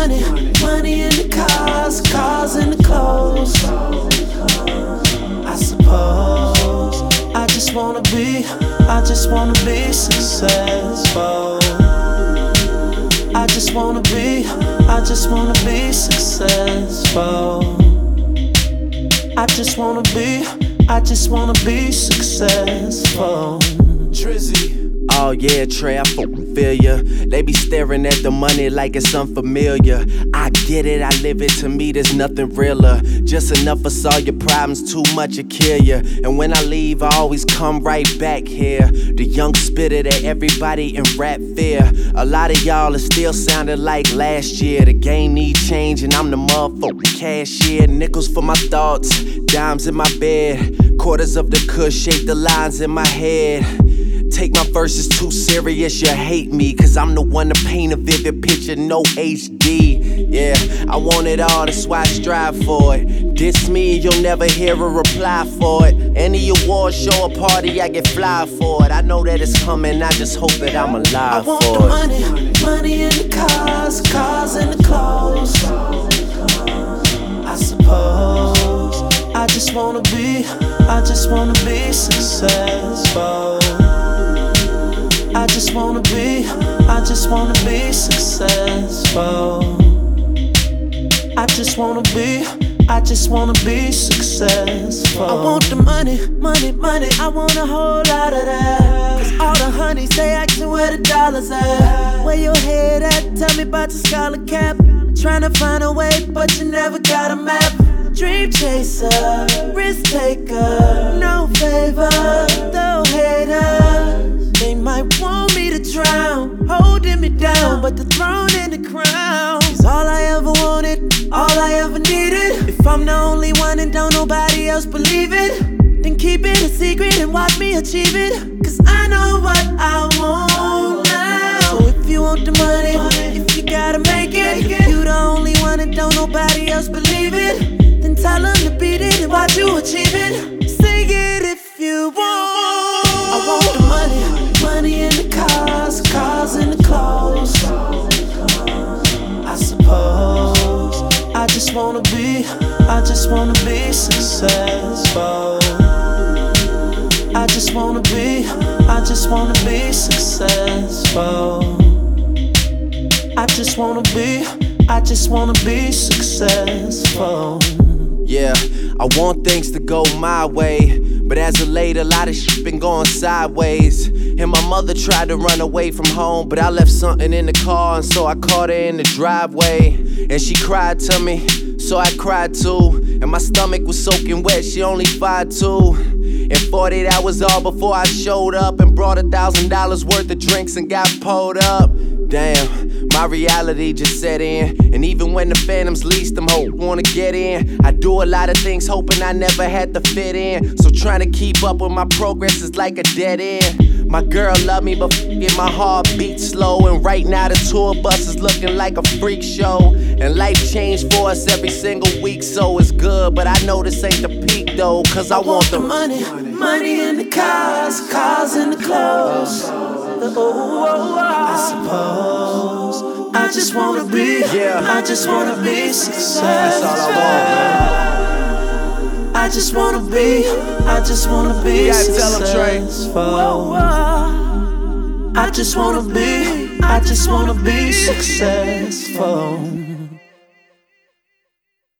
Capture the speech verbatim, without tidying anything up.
money, money in the cars, cars in the clothes. I suppose I just wanna be, I just wanna be successful. I just wanna be, I just wanna be successful. I just wanna be, I just wanna be successful. Trizzy. Oh yeah, Trey, I fucking feel ya. They be staring at the money like it's unfamiliar. I get it, I live it, to me there's nothing realer. Just enough for solve your problems, too much to kill ya. And when I leave, I always come right back here. The young spitter that everybody in rap fear. A lot of y'all are still sounding like last year. The game need change and I'm the motherfucking cashier. Nickels for my thoughts, dimes in my bed. Quarters of the kush shape the lines in my head. Take my verses too serious, you hate me. Cause I'm the one to paint a vivid picture, no H D. Yeah, I want it all, that's why I strive for it. Diss me, you'll never hear a reply for it. Any award show or party, I get fly for it. I know that it's coming, I just hope that I'm alive I want for the it. money, money in the cars, cars in the clothes. I suppose I just wanna be, I just wanna be successful. I just wanna be, I just wanna be successful. I just wanna be, I just wanna be successful. I want the money, money, money, I want a whole lot of that. Cause all the honeys, they asking where the dollars at. Where your head at, tell me about your scholar cap. Tryna find a way, but you never got a map. Dream chaser, risk taker, no favor, no hater. They might want me to drown, holding me down, but the throne and the crown is all I ever wanted, all I ever needed. If I'm the only one and don't nobody else believe it, then keep it a secret and watch me achieve it. Cause I know what I want now. So if you want the money, if you gotta make it, you the only one and don't nobody else believe it, then tell them to beat it and watch you achieve it. Sing it if you want. I want the money, money in the cars, cars in the clothes. I suppose I just wanna be, I just wanna be successful. I just wanna be, I just wanna be successful. I just wanna be, I just wanna be successful. Yeah, I want things to go my way, but as of late, a lot of shit been going sideways. And my mother tried to run away from home, but I left something in the car, and so I caught her in the driveway. And she cried to me, so I cried too. And my stomach was soaking wet, she only five two. And forty-eight hours all before I showed up and brought a thousand dollars worth of drinks and got pulled up. Damn, my reality just set in. And even when the phantoms least, them hope wanna get in. I do a lot of things hoping I never had to fit in. So trying to keep up with my progress is like a dead end. My girl love me, but f***ing my heart beats slow. And right now the tour bus is looking like a freak show. And life changed for us every single week, so it's good. But I know this ain't the peak though, cause I, I want, want the money, money in the cars, cars in the clothes. Oh, oh, oh, I suppose I just wanna be, yeah. I just wanna be successful. That's all I want, man. I just wanna be, I just wanna be successful. I just wanna be, I just wanna be successful.